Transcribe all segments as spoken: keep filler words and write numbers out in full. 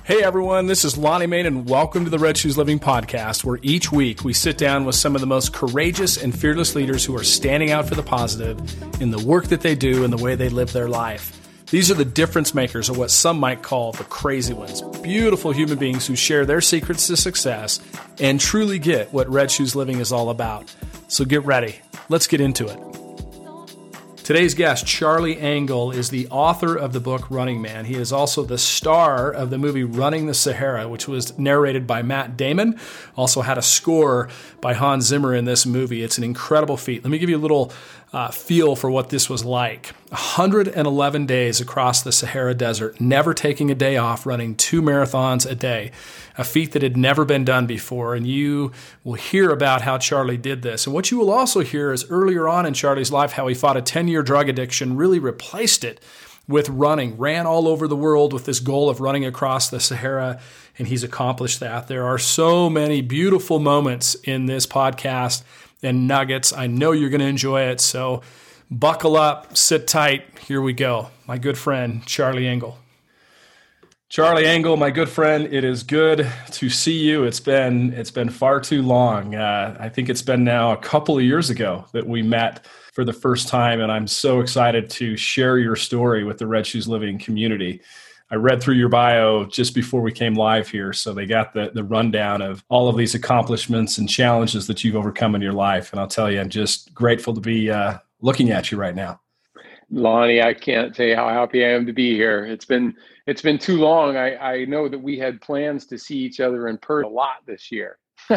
Hey everyone, this is Lonnie Main and welcome to the Red Shoes Living Podcast, where each week we sit down with some of the most courageous and fearless leaders who are standing out for the positive in the work that they do and the way they live their life. These are the difference makers, or what some might call the crazy ones. Beautiful human beings who share their secrets to success and truly get what Red Shoes Living is all about. So get ready. Let's get into it. Today's guest, Charlie Engle, is the author of the book Running Man. He is also the star of the movie Running the Sahara, which was narrated by Matt Damon. Also had a score by Hans Zimmer in this movie. It's an incredible feat. Let me give you a little uh, feel for what this was like. one hundred eleven days across the Sahara Desert, never taking a day off, running two marathons a day, a feat that had never been done before. And you will hear about how Charlie did this. And what you will also hear is earlier on in Charlie's life, how he fought a ten-year drug addiction, really replaced it with running, ran all over the world with this goal of running across the Sahara, and he's accomplished that. There are so many beautiful moments in this podcast and nuggets. I know you're going to enjoy it, so buckle up, sit tight. Here we go. My good friend, Charlie Engle. Charlie Engle, my good friend, it is good to see you. It's been it's been far too long. Uh, I think it's been now a couple of years ago that we met for the first time, and I'm so excited to share your story with the Red Shoes Living community. I read through your bio just before we came live here, so they got the, the rundown of all of these accomplishments and challenges that you've overcome in your life. And I'll tell you, I'm just grateful to be uh, looking at you right now. Lonnie, I can't tell you how happy I am to be here. It's been it's been too long. I, I know that we had plans to see each other in person a lot this year.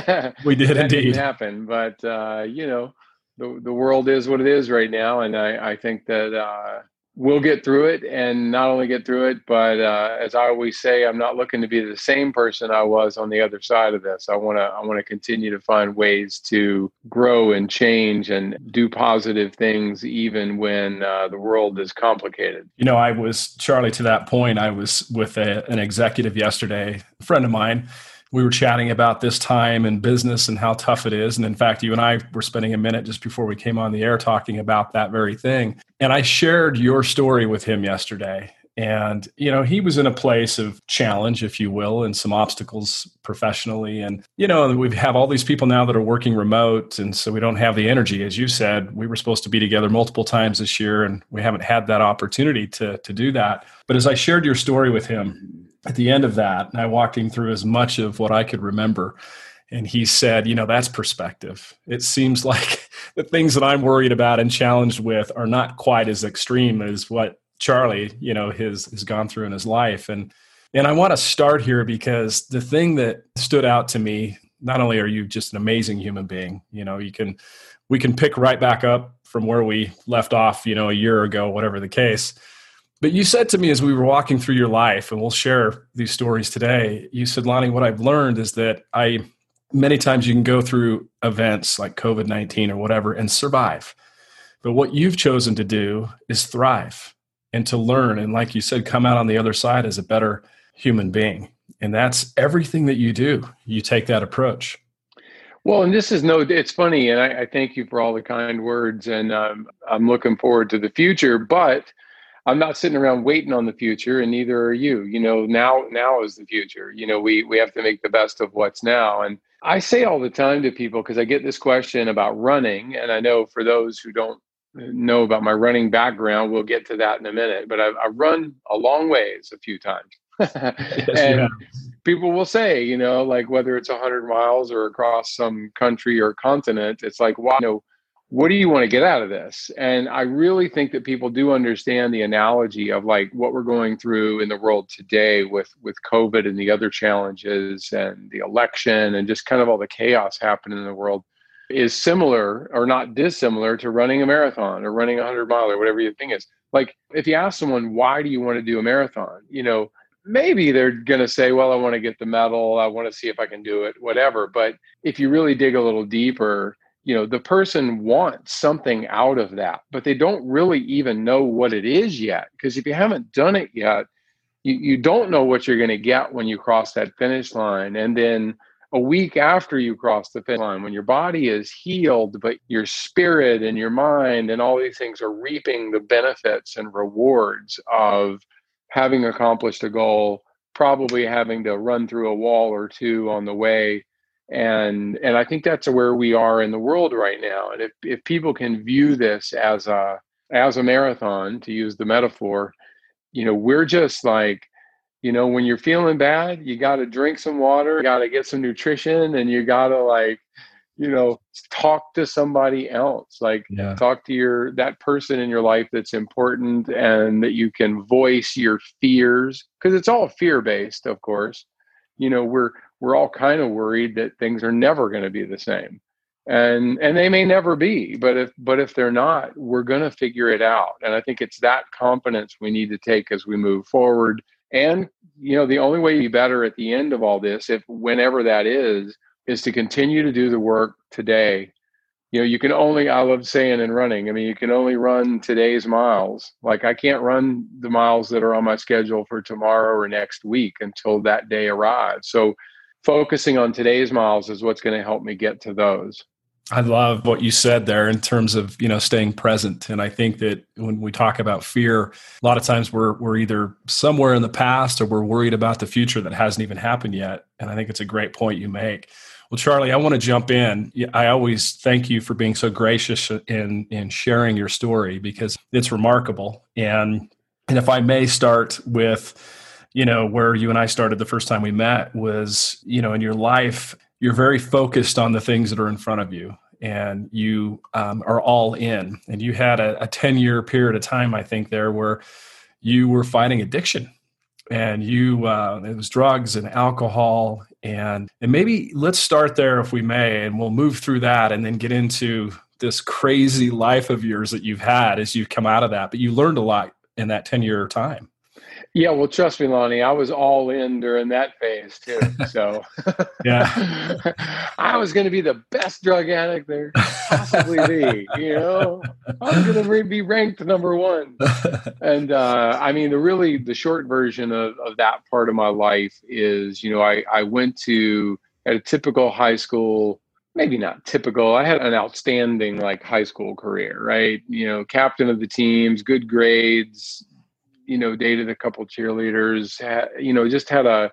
We did that indeed. Didn't happen, but uh, you know, the the world is what it is right now, and I, I think that uh, we'll get through it, and not only get through it, but uh, as I always say, I'm not looking to be the same person I was on the other side of this. I want to I want to continue to find ways to grow and change and do positive things, even when uh, the world is complicated. You know, I was, Charlie, to that point, I was with a, an executive yesterday, a friend of mine. We were chatting about this time in business and how tough it is. And in fact, you and I were spending a minute just before we came on the air talking about that very thing. And I shared your story with him yesterday. And, you know, he was in a place of challenge, if you will, and some obstacles professionally. And, you know, we have all these people now that are working remote. And so we don't have the energy. As you said, we were supposed to be together multiple times this year, and we haven't had that opportunity to, to do that. But as I shared your story with him, at the end of that, and I walked him through as much of what I could remember. And he said, you know, that's perspective. It seems like the things that I'm worried about and challenged with are not quite as extreme as what Charlie, you know, has, has gone through in his life. And, and I want to start here because the thing that stood out to me, not only are you just an amazing human being, you know, you can, we can pick right back up from where we left off, you know, a year ago, whatever the case. But you said to me as we were walking through your life, and we'll share these stories today, you said, Lonnie, what I've learned is that I, many times you can go through events like COVID nineteen or whatever and survive. But what you've chosen to do is thrive and to learn. And like you said, come out on the other side as a better human being. And that's everything that you do. You take that approach. Well, and this is no, it's funny. And I, I thank you for all the kind words. And um, I'm looking forward to the future, but I'm not sitting around waiting on the future, and neither are you. You know, now now is the future. You know, we we have to make the best of what's now. And I say all the time to people, because I get this question about running, and I know for those who don't know about my running background, we'll get to that in a minute. But I've, I've run a long ways a few times. Yes, and people will say, you know, like whether it's one hundred miles or across some country or continent, it's like, wow, you know, what do you want to get out of this? And I really think that people do understand the analogy of like what we're going through in the world today with, with COVID and the other challenges and the election and just kind of all the chaos happening in the world is similar or not dissimilar to running a marathon or running a hundred mile or whatever your thing is. Like if you ask someone, why do you want to do a marathon? You know, maybe they're going to say, well, I want to get the medal. I want to see if I can do it, whatever. But if you really dig a little deeper, you know, the person wants something out of that, but they don't really even know what it is yet. Because if you haven't done it yet, you, you don't know what you're going to get when you cross that finish line. And then a week after you cross the finish line, when your body is healed, but your spirit and your mind and all these things are reaping the benefits and rewards of having accomplished a goal, probably having to run through a wall or two on the way. And and I think that's where we are in the world right now. And if, if people can view this as a as a marathon, to use the metaphor, you know, we're just like, you know, when you're feeling bad, you got to drink some water, you got to get some nutrition, and you got to, like, you know, talk to somebody else, like Yeah. talk to your, that person in your life that's important, and that you can voice your fears, because it's all fear based, of course. You know, we're, we're all kind of worried that things are never going to be the same, and, and they may never be, but if, but if they're not, we're going to figure it out. And I think it's that confidence we need to take as we move forward. And, you know, the only way to be better at the end of all this, if whenever that is, is to continue to do the work today. You know, you can only, I love saying in running, I mean, you can only run today's miles. Like, I can't run the miles that are on my schedule for tomorrow or next week until that day arrives. So focusing on today's miles is what's going to help me get to those. I love what you said there in terms of, you know, staying present. And I think that when we talk about fear, a lot of times we're we're either somewhere in the past or we're worried about the future that hasn't even happened yet. And I think it's a great point you make. Well, Charlie, I want to jump in. I always thank you for being so gracious in in sharing your story, because it's remarkable. And and if I may start with, you know, where you and I started the first time we met was, you know, in your life, you're very focused on the things that are in front of you, and you um, are all in. And you had a, a ten-year period of time, I think, there where you were fighting addiction, and you uh, it was drugs and alcohol. And and maybe let's start there, if we may, and we'll move through that and then get into this crazy life of yours that you've had as you've come out of that. But you learned a lot in that ten-year time. Yeah, well, trust me, Lonnie, I was all in during that phase too. So yeah, I was going to be the best drug addict there could possibly be. You know, I was going to be ranked number one. And uh, I mean, the really the short version of, of that part of my life is, you know, I, I went to at a typical high school. Maybe not typical. I had an outstanding like high school career, right? You know, captain of the teams, good grades. You know, dated a couple cheerleaders, had, you know, just had a,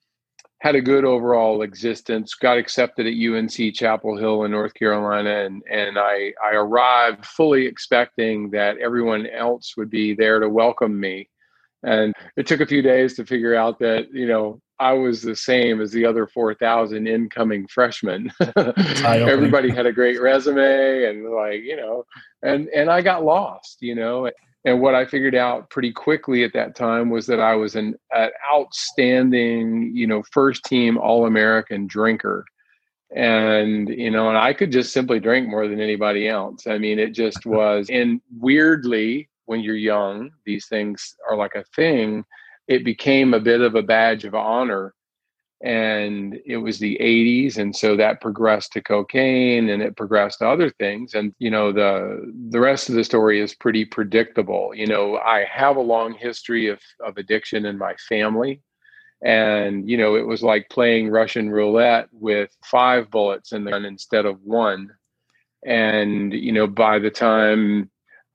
had a good overall existence, got accepted at U N C Chapel Hill in North Carolina. And, and I, I arrived fully expecting that everyone else would be there to welcome me. And it took a few days to figure out that, you know, I was the same as the other four thousand incoming freshmen. Everybody had a great resume, and like, you know, and, and I got lost, you know. And what I figured out pretty quickly at that time was that I was an, an outstanding, you know, first team All-American drinker. And, you know, and I could just simply drink more than anybody else. I mean, it just was. And weirdly, when you're young, these things are like a thing. It became a bit of a badge of honor. And it was the eighties. And so that progressed to cocaine, and it progressed to other things. And, you know, the the rest of the story is pretty predictable. You know, I have a long history of, of addiction in my family. And, you know, it was like playing Russian roulette with five bullets in the gun instead of one. And, you know, by the time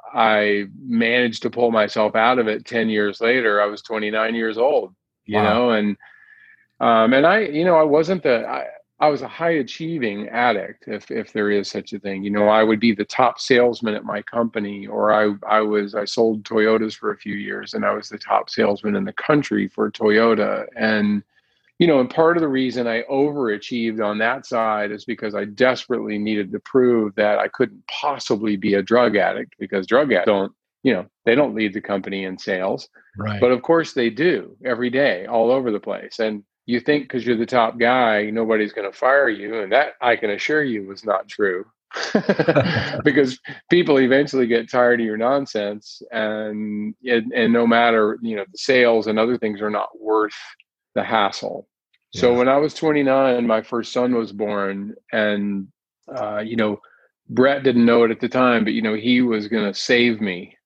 I managed to pull myself out of it ten years later, I was twenty-nine years old, you Wow. know, and Um, and I, you know, I wasn't the, I, I was a high achieving addict, if, if there is such a thing. You know, I would be the top salesman at my company, or I, I was, I sold Toyotas for a few years, and I was the top salesman in the country for Toyota. And, you know, and part of the reason I overachieved on that side is because I desperately needed to prove that I couldn't possibly be a drug addict, because drug addicts don't, you know, they don't lead the company in sales. Right. But of course they do, every day, all over the place. And you think because you're the top guy, nobody's going to fire you. And that, I can assure you, was not true. Because people eventually get tired of your nonsense. And, and and no matter, you know, the sales and other things are not worth the hassle. Yeah. So when I was twenty-nine, my first son was born. And, uh, you know, Brett didn't know it at the time, but, you know, he was going to save me.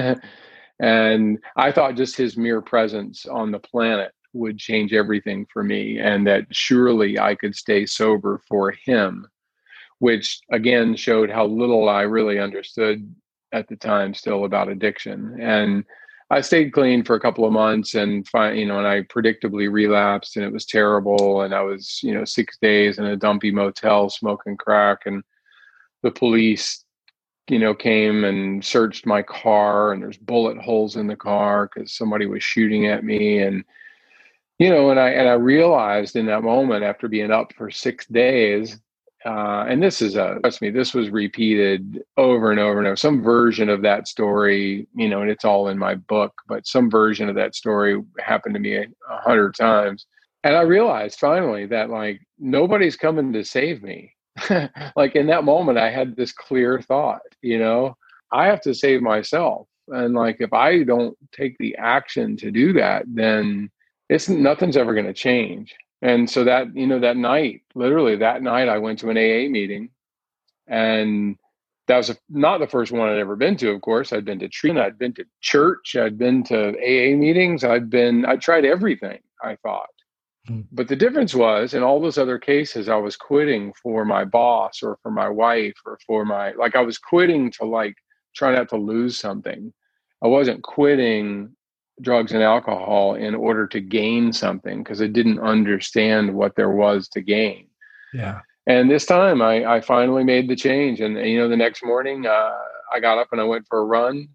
And I thought just his mere presence on the planet would change everything for me, and that surely I could stay sober for him, which again showed how little I really understood at the time still about addiction. And I stayed clean for a couple of months and find, you know, and I predictably relapsed and it was terrible. And I was, you know, six days in a dumpy motel smoking crack, and the police, you know, came and searched my car, and there's bullet holes in the car because somebody was shooting at me. And, you know, and I, and I realized in that moment, after being up for six days, uh, and this is a, trust me, this was repeated over and over and over. Some version of that story, you know, and it's all in my book, but some version of that story happened to me a, a hundred times. And I realized finally that like nobody's coming to save me. Like in that moment, I had this clear thought, you know, I have to save myself. And like, if I don't take the action to do that, then it's nothing's ever going to change. And so that, you know, that night, literally that night, I went to an A A meeting, and that was a, not the first one I'd ever been to. Of course, I'd been to treatment, I'd been to church, I'd been to A A meetings, I'd been, I tried everything, I thought. But the difference was, in all those other cases, I was quitting for my boss or for my wife or for my, like I was quitting to like try not to lose something. I wasn't quitting drugs and alcohol in order to gain something, because I didn't understand what there was to gain. Yeah. And this time I, I finally made the change. And, you know, the next morning uh, I got up and I went for a run.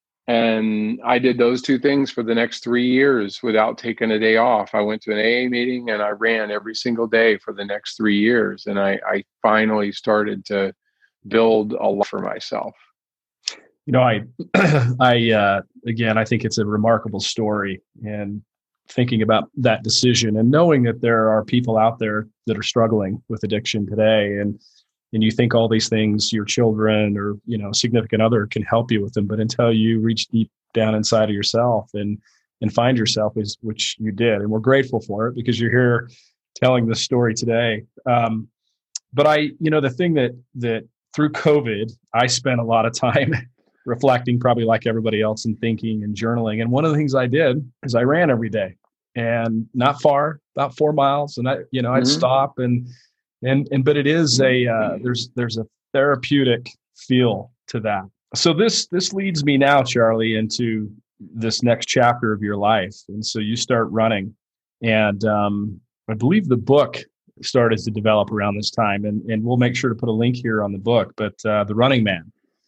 And I did those two things for the next three years without taking a day off. I went to an A A meeting and I ran every single day for the next three years. And I, I finally started to build a life for myself. You know, I, I, uh, again, I think it's a remarkable story, and thinking about that decision and knowing that there are people out there that are struggling with addiction today. And, and you think all these things, your children or, you know, significant other can help you with them, but until you reach deep down inside of yourself and, and find yourself, is which you did. And we're grateful for it because you're here telling this story today. Um, but I, you know, the thing that, that through COVID, I spent a lot of time reflecting, probably like everybody else, and thinking and journaling. And one of the things I did is I ran every day, and not far, about four miles. And I, you know, I'd mm-hmm. stop and, and, and, but it is a, uh, there's, there's a therapeutic feel to that. So this, this leads me now, Charlie, into this next chapter of your life. And so you start running, and um, I believe the book started to develop around this time, and, and we'll make sure to put a link here on the book, but uh, The Running Man.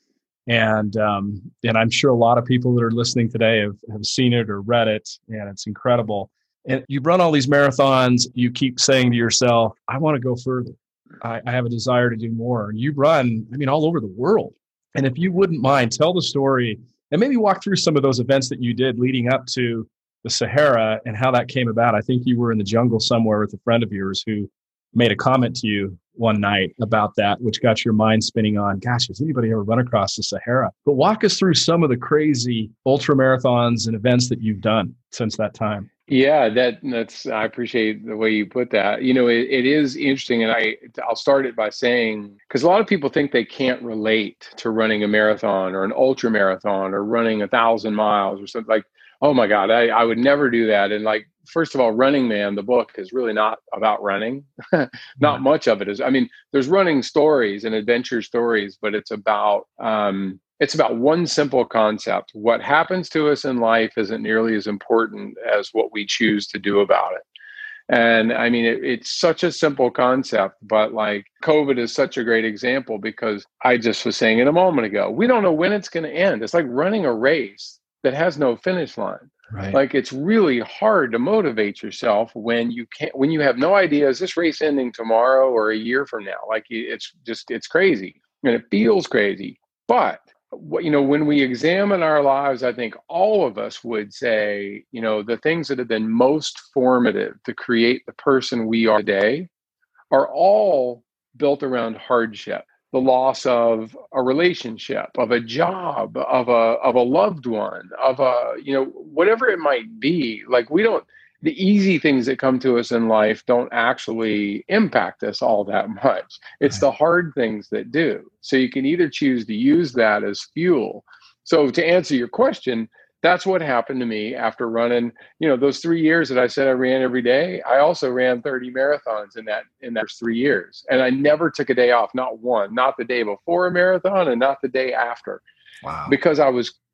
And um, and I'm sure a lot of people that are listening today have, have seen it or read it, and it's incredible. And you run all these marathons, you keep saying to yourself, I want to go further. I, I have a desire to do more. And you run, I mean, all over the world. And if you wouldn't mind, tell the story and maybe walk through some of those events that you did leading up to the Sahara and how that came about. I think you were in the jungle somewhere with a friend of yours who made a comment to you one night about that, which got your mind spinning on, gosh, has anybody ever run across the Sahara? But walk us through some of the crazy ultra marathons and events that you've done since that time. Yeah, that that's, I appreciate the way you put that. You know, it, it is interesting. And I, I'll start it by saying, because a lot of people think they can't relate to running a marathon or an ultra marathon or running a thousand miles or something like, oh my God, I, I would never do that. And like, first of all, Running Man, the book, is really not about running. Not yeah. much of it is. I mean, there's running stories and adventure stories, but it's about, um, it's about one simple concept. What happens to us in life isn't nearly as important as what we choose to do about it. And I mean, it, it's such a simple concept, but like COVID is such a great example, because I just was saying it a moment ago, we don't know when it's going to end. It's like running a race that has no finish line. Right. Like, it's really hard to motivate yourself when you can't, when you have no idea, is this race ending tomorrow or a year from now? Like, it's just, it's crazy and it feels crazy. But what, you know, when we examine our lives, I think all of us would say, you know, the things that have been most formative to create the person we are today are all built around hardship. The loss of a relationship, of a job, of a of a loved one, of a, you know, whatever it might be. Like, we don't, the easy things that come to us in life don't actually impact us all that much. It's right. the hard things that do. So you can either choose to use that as fuel. So to answer your question, that's what happened to me after running, you know, those three years that I said I ran every day. I also ran thirty marathons in that, in those three years. And I never took a day off, not one, not the day before a marathon and not the day after. Wow. Because I was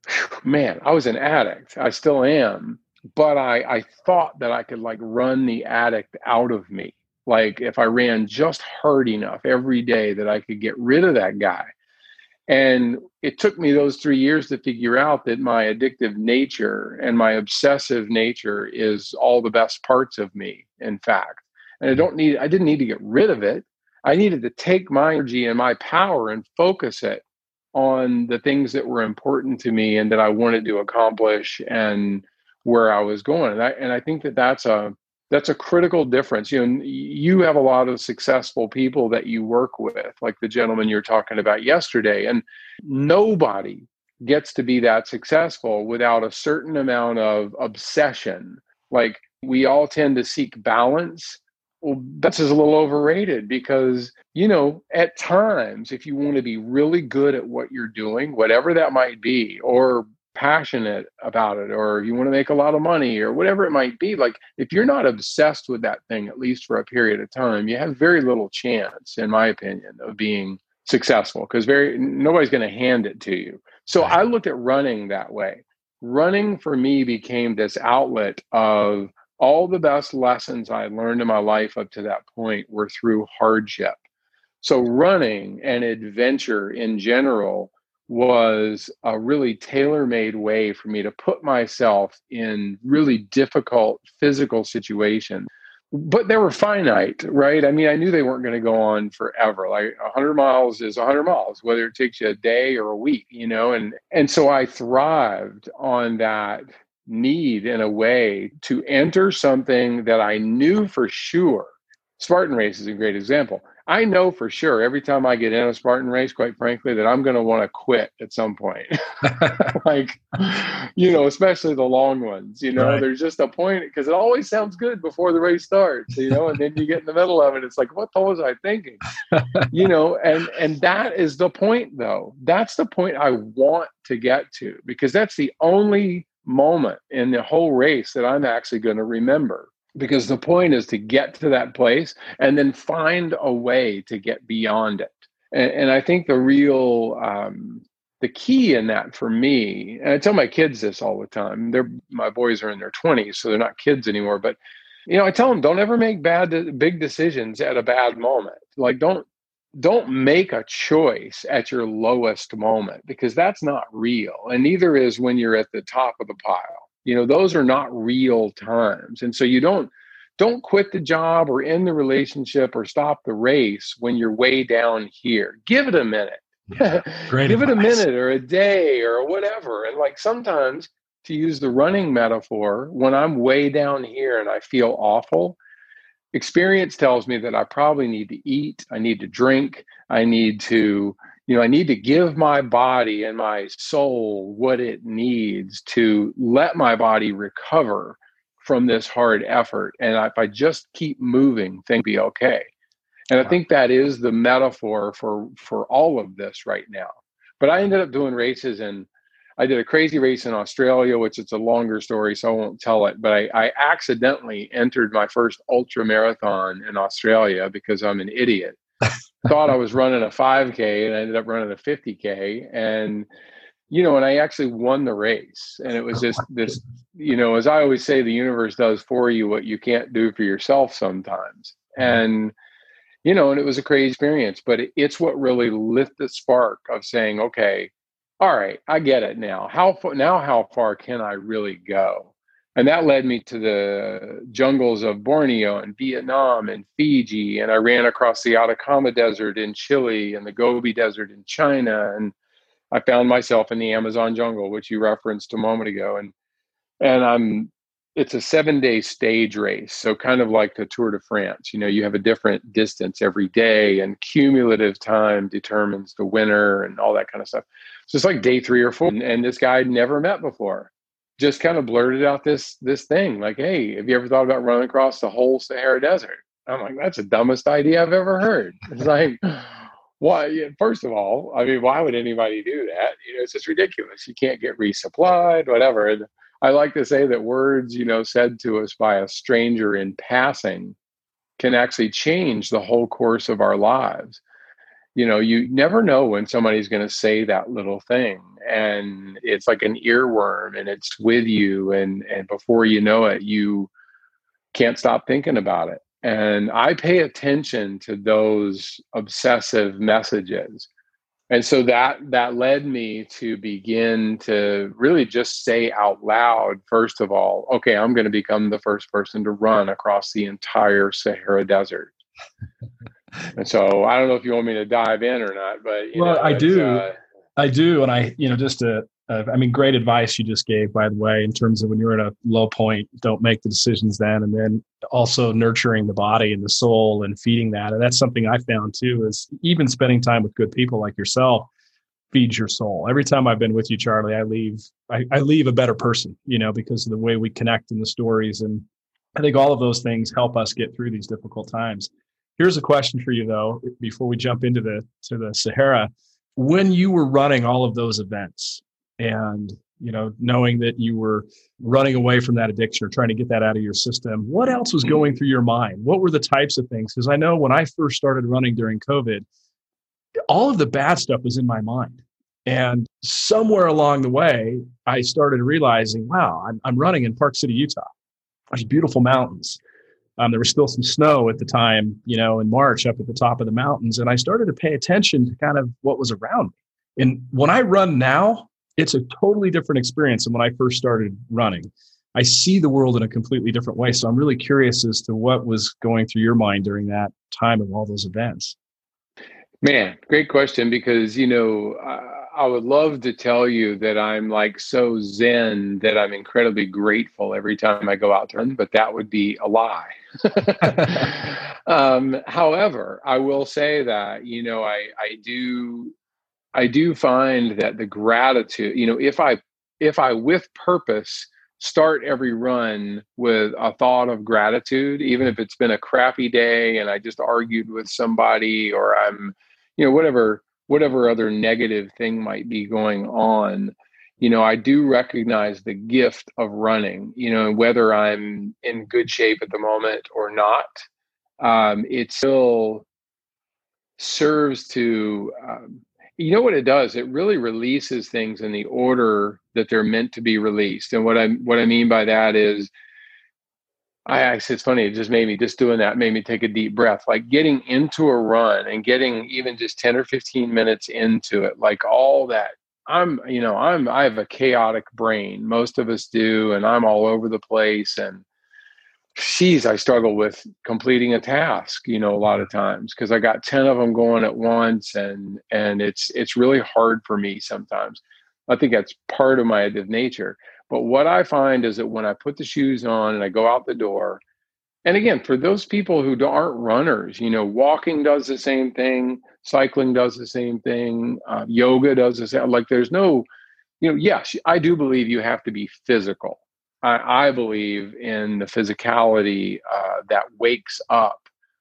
man, I was an addict. I still am. But I, I thought that I could like run the addict out of me. Like if I ran just hard enough every day that I could get rid of that guy. And it took me those three years to figure out that my addictive nature and my obsessive nature is all the best parts of me, in fact. And I don't need, I didn't need to get rid of it. I needed to take my energy and my power and focus it on the things that were important to me and that I wanted to accomplish and where I was going. And I, and I think that that's a, that's a critical difference. You know, you have a lot of successful people that you work with, like the gentleman you're talking about yesterday, and nobody gets to be that successful without a certain amount of obsession. Like we all tend to seek balance. Well, that's just a little overrated because, you know, at times, if you want to be really good at what you're doing, whatever that might be, or passionate about it, or you want to make a lot of money or whatever it might be, like if you're not obsessed with that thing, at least for a period of time, you have very little chance, in my opinion, of being successful because very nobody's going to hand it to you. So I looked at running that way. Running for me became this outlet of all the best lessons I learned in my life up to that point were through hardship. So running and adventure in general was a really tailor-made way for me to put myself in really difficult physical situations. But they were finite, right? I mean, I knew they weren't going to go on forever. Like one hundred miles is one hundred miles, whether it takes you a day or a week, you know? And, and so I thrived on that need in a way to enter something that I knew for sure. Spartan race is a great example. I know for sure every time I get in a Spartan race, quite frankly, that I'm going to want to quit at some point. Like, you know, especially the long ones, you know, right. There's just a point because it always sounds good before the race starts, you know, and then you get in the middle of it. It's like, what the hell was I thinking? You know, and, and that is the point, though. That's the point I want to get to, because that's the only moment in the whole race that I'm actually going to remember. Because the point is to get to that place and then find a way to get beyond it. And, and I think the real, um, the key in that for me, and I tell my kids this all the time, they're, my boys are in their twenties, so they're not kids anymore. But, you know, I tell them, don't ever make bad, big decisions at a bad moment. Like, don't, don't make a choice at your lowest moment, because that's not real. And neither is when you're at the top of the pile. You know, those are not real times. And so you don't, don't quit the job or end the relationship or stop the race when you're way down here. Give it a minute. Yeah, great Give advice. It a minute or a day or whatever. And like sometimes, to use the running metaphor, when I'm way down here and I feel awful, experience tells me that I probably need to eat, I need to drink, I need to, you know, I need to give my body and my soul what it needs to let my body recover from this hard effort. And if I just keep moving, things will be okay. And I think that is the metaphor for, for all of this right now. But I ended up doing races, and I did a crazy race in Australia, which it's a longer story, so I won't tell it. But I, I accidentally entered my first ultra marathon in Australia because I'm an idiot. Thought I was running a five K and I ended up running a fifty K. And, you know, and I actually won the race. And it was just this, you know, as I always say, the universe does for you what you can't do for yourself sometimes. And, you know, and it was a crazy experience, but it, it's what really lit the spark of saying, okay, all right, I get it now. How far, now how far can I really go? And that led me to the jungles of Borneo and Vietnam and Fiji. And I ran across the Atacama Desert in Chile and the Gobi Desert in China. And I found myself in the Amazon jungle, which you referenced a moment ago. And and I'm it's a seven-day stage race. So kind of like the Tour de France. You know, you have a different distance every day, and cumulative time determines the winner and all that kind of stuff. So it's like day three or four. And, and this guy I'd never met before just kind of blurted out this this thing like, hey, have you ever thought about running across the whole Sahara Desert? I'm like, that's the dumbest idea I've ever heard. It's like, why? First of all, I mean, why would anybody do that? You know, it's just ridiculous. You can't get resupplied, whatever. And I like to say that words, you know, said to us by a stranger in passing can actually change the whole course of our lives. You know, you never know when somebody's going to say that little thing, and it's like an earworm, and it's with you, and and before you know it, you can't stop thinking about it. And I pay attention to those obsessive messages. And so that that led me to begin to really just say out loud, first of all, okay, I'm going to become the first person to run across the entire Sahara Desert. And so I don't know if you want me to dive in or not, but you well, know, I it's do, uh, I do, and I, you know, just to, uh, I mean, great advice you just gave, by the way, in terms of when you're at a low point, don't make the decisions then, and then also nurturing the body and the soul and feeding that, and that's something I found too, is even spending time with good people like yourself feeds your soul. Every time I've been with you, Charlie, I leave, I, I leave a better person, you know, because of the way we connect in the stories, and I think all of those things help us get through these difficult times. Here's a question for you, though, before we jump into the to the Sahara. When you were running all of those events, and you know, knowing that you were running away from that addiction or trying to get that out of your system, what else was going through your mind? What were the types of things? Because I know when I first started running during COVID, all of the bad stuff was in my mind. And somewhere along the way, I started realizing, wow, I'm, I'm running in Park City, Utah. There's beautiful mountains. Um, there was still some snow at the time, you know, in March up at the top of the mountains. And I started to pay attention to kind of what was around me. And when I run now, it's a totally different experience than when I first started running. I see the world in a completely different way. So I'm really curious as to what was going through your mind during that time of all those events. Man, great question, because, you know, I, I would love to tell you that I'm like so zen that I'm incredibly grateful every time I go out to run, but that would be a lie. um, however, I will say that, you know, I, I do, I do find that the gratitude, you know, if I, if I with purpose start every run with a thought of gratitude, even if it's been a crappy day and I just argued with somebody, or I'm, you know, whatever, whatever other negative thing might be going on, you know, I do recognize the gift of running, you know, whether I'm in good shape at the moment or not, um, it still serves to, um, you know what it does? It really releases things in the order that they're meant to be released. And what I what I mean by that is, I actually, it's funny, it just made me, just doing that made me take a deep breath. Like getting into a run and getting even just ten or fifteen minutes into it, like all that. I'm, you know, I'm, I have a chaotic brain. Most of us do. And I'm all over the place. And geez, I struggle with completing a task, you know, a lot of times because I got ten of them going at once, and and it's it's really hard for me sometimes. I think that's part of my addictive nature. But what I find is that when I put the shoes on and I go out the door, and again, for those people who aren't runners, you know, walking does the same thing, cycling does the same thing, uh, yoga does the same. Like, there's no, you know, yes, I do believe you have to be physical. I, I believe in the physicality uh, that wakes up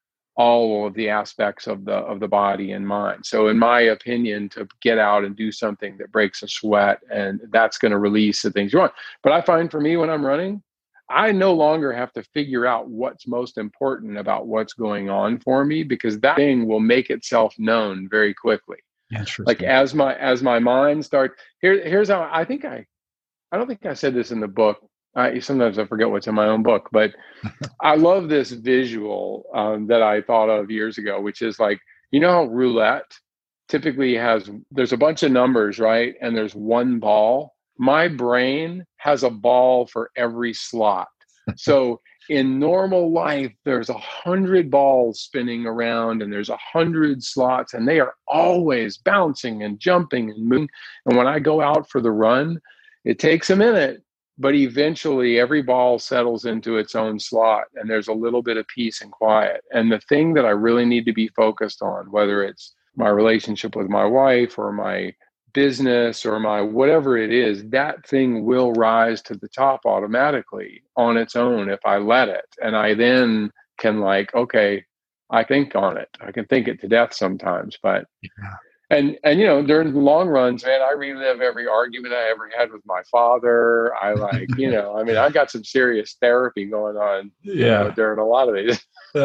all of the aspects of the of the body and mind. So in my opinion, to get out and do something that breaks a sweat, and that's going to release the things you want. But I find for me, when I'm running, I no longer have to figure out what's most important about what's going on for me, because that thing will make itself known very quickly. Like as my as my mind starts, here here's how I think I I don't think I said this in the book. I sometimes I forget what's in my own book, but I love this visual um, that I thought of years ago, which is like, you know how roulette typically has, there's a bunch of numbers, right? And there's one ball. My brain has a ball for every slot. So in normal life, there's a hundred balls spinning around and there's a hundred slots, and they are always bouncing and jumping and moving. And when I go out for the run, it takes a minute, but eventually every ball settles into its own slot and there's a little bit of peace and quiet. And the thing that I really need to be focused on, whether it's my relationship with my wife or my business or my whatever it is, that thing will rise to the top automatically on its own if I let it. And I then can, like, okay, I think on it. I can think it to death sometimes, but yeah. And and you know, during the long runs, man, I relive every argument I ever had with my father. I like, you know, I mean, I got some serious therapy going on, you know, Yeah. during a lot of these.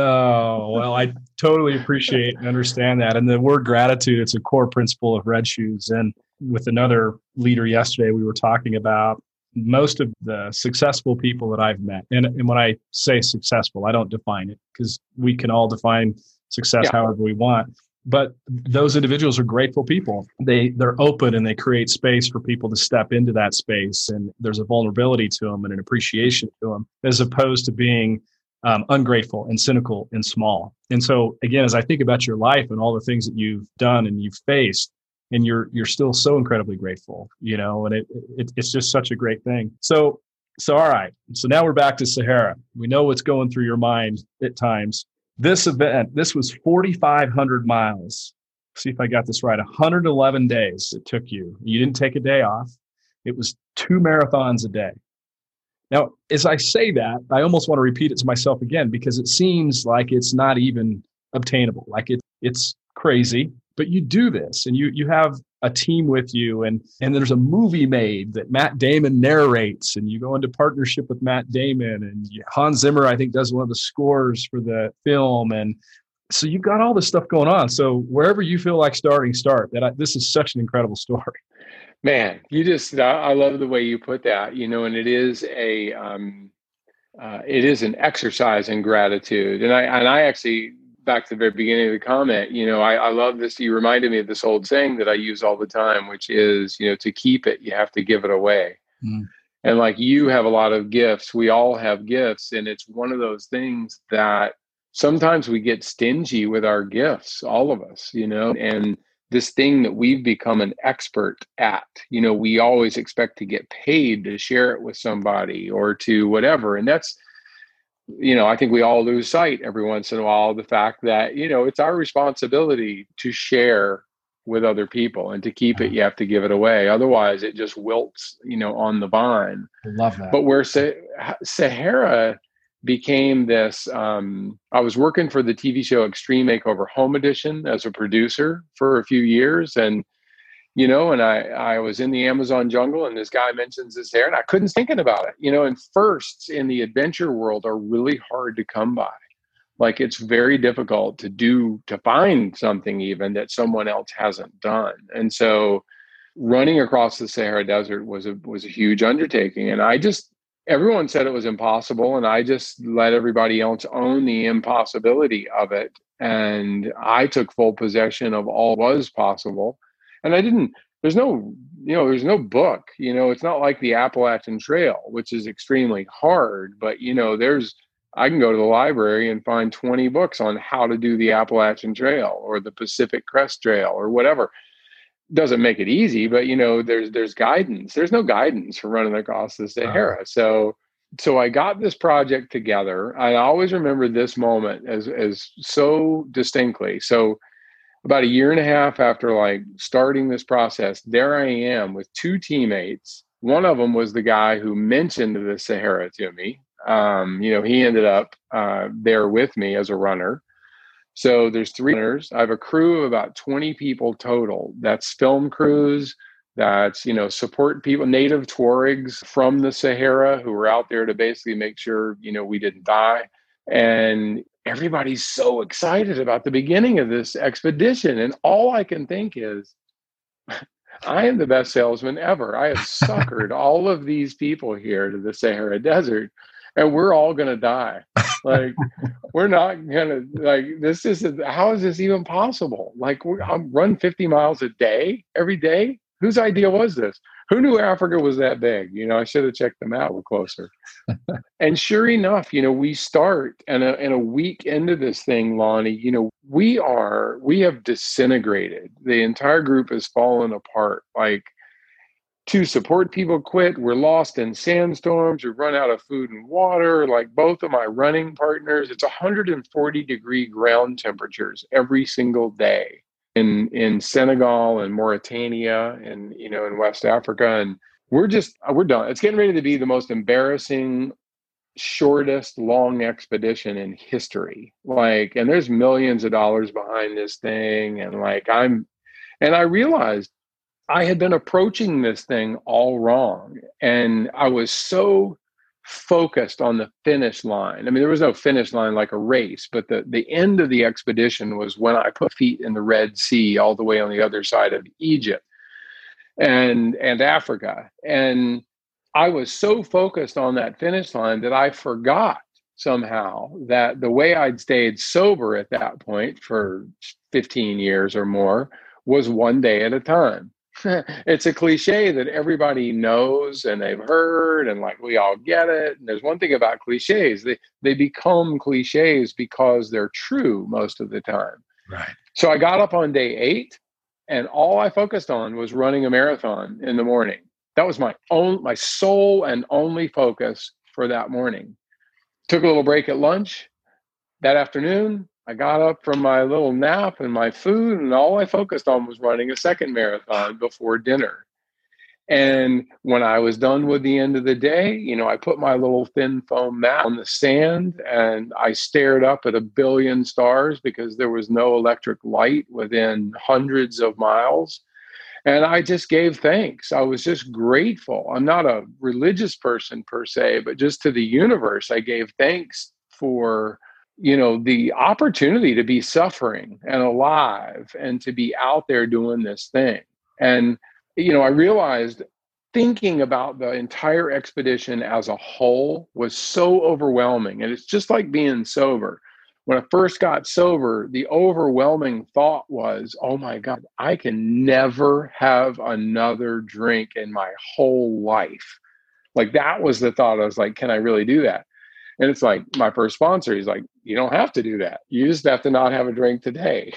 Oh, well, I totally appreciate and understand that. And the word gratitude, it's a core principle of Red Shoes. And with another leader yesterday, we were talking about most of the successful people that I've met. And, and when I say successful, I don't define it, because we can all define success Yeah. however we want. But those individuals are grateful people. They they're open and they create space for people to step into that space. And there's a vulnerability to them and an appreciation to them, as opposed to being um, ungrateful and cynical and small. And so again, as I think about your life and all the things that you've done and you've faced, and you're you're still so incredibly grateful, you know, and it, it it's just such a great thing. So so all right. So now we're back to Sahara. We know what's going through your mind at times. This event, this was forty-five hundred miles. See if I got this right. one hundred eleven days it took you. You didn't take a day off. It was two marathons a day. Now, as I say that, I almost want to repeat it to myself again, because it seems like it's not even obtainable. Like it, it's crazy, but you do this, and you you have a team with you, and and there's a movie made that Matt Damon narrates, and you go into partnership with Matt Damon, and you, Hans Zimmer, I think, does one of the scores for the film, and so you've got all this stuff going on. So wherever you feel like starting, start. That I, this is such an incredible story. Man, you just, I love the way you put that, you know, and it is a, um, uh, it is an exercise in gratitude. And I, and I actually, back to the very beginning of the comment, you know, I, I love this. You reminded me of this old saying that I use all the time, which is, you know, to keep it, you have to give it away. Mm. And like, you have a lot of gifts. We all have gifts. And it's one of those things that sometimes we get stingy with our gifts, all of us, you know, and this thing that we've become an expert at, you know, we always expect to get paid to share it with somebody or to whatever. And that's, you know, I think we all lose sight every once in a while of the fact that, you know, it's our responsibility to share with other people, and to keep it, you have to give it away. Otherwise it just wilts, you know, on the vine. I love that. But where Sahara became this, um, I was working for the T V show Extreme Makeover Home Edition as a producer for a few years. And, you know, and I, I was in the Amazon jungle, and this guy mentions this hair, and I couldn't thinking about it, you know, and firsts in the adventure world are really hard to come by. Like, it's very difficult to do, to find something even that someone else hasn't done. And so running across the Sahara Desert was a, was a huge undertaking. And I just, everyone said it was impossible, and I just let everybody else own the impossibility of it. And I took full possession of all was possible. And I didn't, there's no, you know, there's no book, you know, it's not like the Appalachian Trail, which is extremely hard, but, you know, there's, I can go to the library and find twenty books on how to do the Appalachian Trail or the Pacific Crest Trail or whatever. Doesn't make it easy, but, you know, there's there's guidance. There's no guidance for running across the Sahara. Uh, so so I got this project together. I always remember this moment as as so distinctly. So about a year and a half after like starting this process, there I am with two teammates. One of them was the guy who mentioned the Sahara to me. Um, you know, he ended up uh, there with me as a runner. So there's three runners. I have a crew of about twenty people total. That's film crews. That's, you know, support people, native Tuaregs from the Sahara who were out there to basically make sure, you know, we didn't die. And everybody's so excited about the beginning of this expedition. And all I can think is, I am the best salesman ever. I have suckered all of these people here to the Sahara Desert, and we're all going to die. Like, we're not going to, like, this is, how is this even possible? Like, we're, I'm run fifty miles a day, every day. Whose idea was this? Who knew Africa was that big? You know, I should have checked them out closer. And sure enough, you know, we start and a, and a week into this thing, Lonnie, you know, we are, we have disintegrated. The entire group has fallen apart. Like, two support people quit. We're lost in sandstorms. We've run out of food and water. Like, both of my running partners, it's one hundred forty degree ground temperatures every single day in, in Senegal and Mauritania and, you know, in West Africa. And we're just, we're done. It's getting ready to be the most embarrassing, shortest long expedition in history. Like, and there's millions of dollars behind this thing. And like, I'm, And I realized I had been approaching this thing all wrong. And I was so focused on the finish line. I mean, there was no finish line like a race, but the, the end of the expedition was when I put feet in the Red Sea all the way on the other side of Egypt and, and Africa. And I was so focused on that finish line that I forgot somehow that the way I'd stayed sober at that point for fifteen years or more was one day at a time. It's a cliche that everybody knows and they've heard, and like we all get it. And there's one thing about cliches, they, they become cliches because they're true most of the time. Right. So I got up on day eight and all I focused on was running a marathon in the morning. That was my own, my sole and only focus for that morning. Took a little break at lunch. That afternoon, I got up from my little nap and my food, and all I focused on was running a second marathon before dinner. And when I was done with the end of the day, you know, I put my little thin foam mat on the sand and I stared up at a billion stars because there was no electric light within hundreds of miles. And I just gave thanks. I was just grateful. I'm not a religious person per se, but just to the universe, I gave thanks for, you know, the opportunity to be suffering and alive and to be out there doing this thing. And, you know, I realized thinking about the entire expedition as a whole was so overwhelming. And it's just like being sober. When I first got sober, the overwhelming thought was, oh my God, I can never have another drink in my whole life. Like that was the thought. I was like, can I really do that? And it's like my first sponsor, he's like, you don't have to do that. You just have to not have a drink today.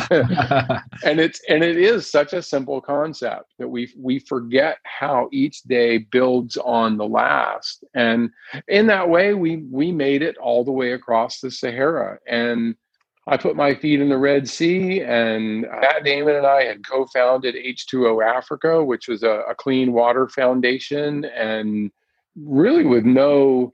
and it's and it is such a simple concept that we we forget how each day builds on the last. And in that way, we we made it all the way across the Sahara. And I put my feet in the Red Sea, and Matt Damon and I had co-founded H two O Africa, which was a, a clean water foundation, and really with no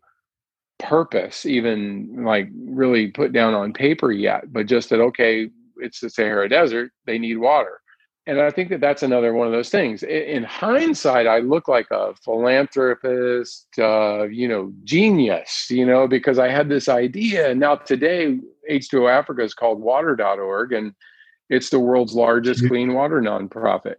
purpose even like really put down on paper yet, but just that, okay, it's the Sahara Desert, they need water. And I think that that's another one of those things. In hindsight, I look like a philanthropist, uh, you know, genius, you know, because I had this idea. And now today, H two O Africa is called water dot org, and it's the world's largest clean water nonprofit.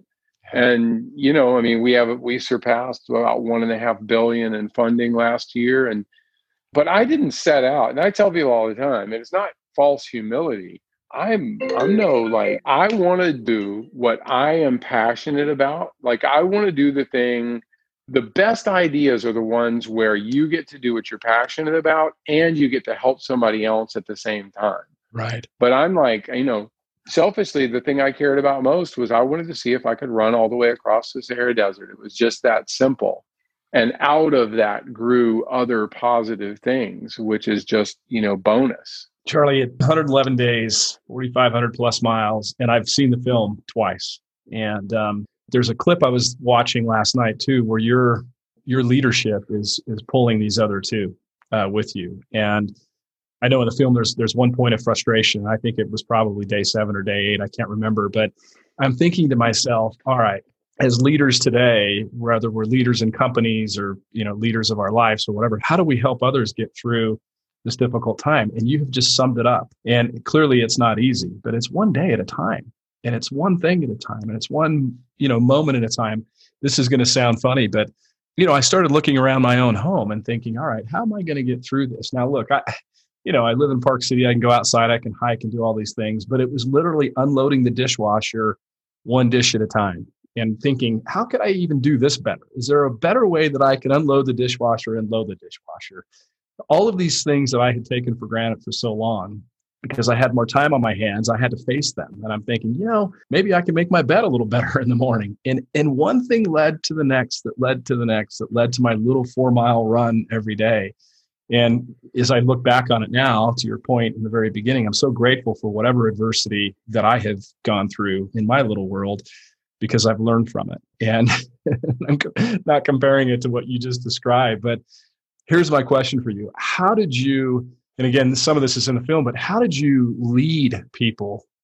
And, you know, I mean, we have, we surpassed about one and a half billion in funding last year. And But I didn't set out, and I tell people all the time, and it's not false humility. I'm, I'm no, like, I want to do what I am passionate about. Like, I want to do the thing. The best ideas are the ones where you get to do what you're passionate about and you get to help somebody else at the same time. Right. But I'm like, you know, selfishly, the thing I cared about most was I wanted to see if I could run all the way across the Sahara Desert. It was just that simple. And out of that grew other positive things, which is just, you know, bonus. Charlie, at one hundred eleven days, forty-five hundred plus miles, and I've seen the film twice. And um, there's a clip I was watching last night too, where your your leadership is is pulling these other two uh, with you. And I know in the film there's there's one point of frustration. I think it was probably day seven or day eight. I can't remember, but I'm thinking to myself, all right, as leaders today, whether we're leaders in companies or, you know, leaders of our lives or whatever, how do we help others get through this difficult time? And you have just summed it up. And clearly it's not easy, but it's one day at a time. And it's one thing at a time. And it's one, you know, moment at a time. This is going to sound funny, but, you know, I started looking around my own home and thinking, all right, how am I going to get through this? Now, look, I, you know, I live in Park City. I can go outside. I can hike and do all these things. But it was literally unloading the dishwasher one dish at a time. And thinking, how could I even do this better? Is there a better way that I can unload the dishwasher and load the dishwasher? All of these things that I had taken for granted for so long, because I had more time on my hands, I had to face them. And I'm thinking, you know, maybe I can make my bed a little better in the morning. And and one thing led to the next, that led to the next, that led to my little four mile run every day. And as I look back on it now, to your point in the very beginning, I'm so grateful for whatever adversity that I have gone through in my little world, because I've learned from it. And I'm not comparing it to what you just described, but here's my question for you. How did you, and again, some of this is in the film, but how did you lead people